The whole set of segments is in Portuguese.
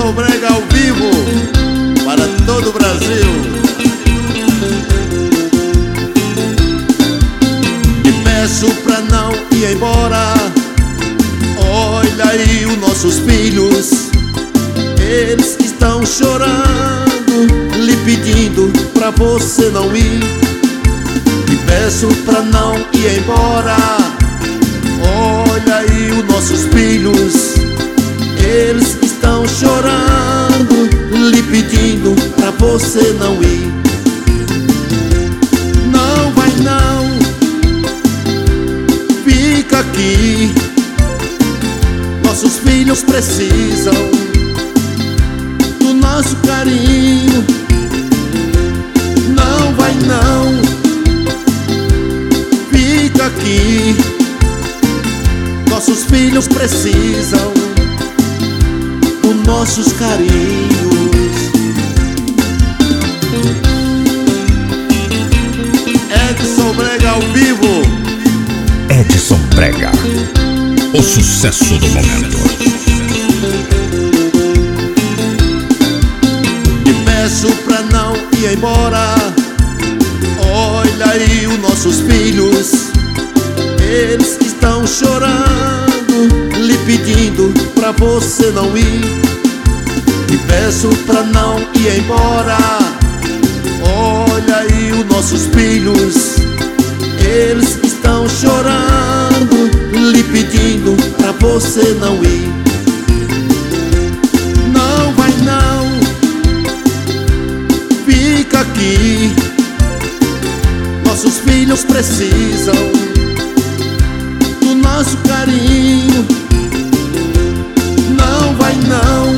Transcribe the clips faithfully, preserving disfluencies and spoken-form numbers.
Edson Brega ao vivo para todo o Brasil. Te peço pra não ir embora. Olha aí os nossos filhos, eles estão chorando, lhe pedindo pra você não ir. Te peço pra não ir embora. Olha aí os nossos filhos, eles estão chorando, lhe pedindo pra você não ir. Não vai não, fica aqui. Nossos filhos precisam do nosso carinho. Não vai não, fica aqui. Nossos filhos precisam dos nossos carinhos. Edson Brega ao vivo. Edson Brega, o sucesso do momento. Te peço pra não ir embora. Olha aí os nossos filhos, eles estão chorando, lhe pedindo pra você não ir. Te peço pra não ir embora. Olha aí os nossos filhos, eles estão chorando, lhe pedindo pra você não ir. Não vai não, fica aqui. Nossos filhos precisam do nosso carinho. Não vai não,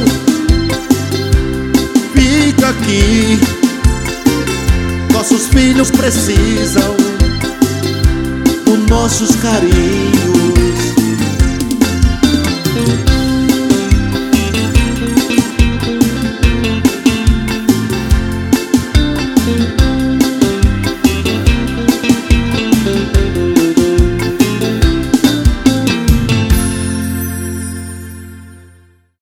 fica aqui. Nossos filhos precisam dos nossos carinhos.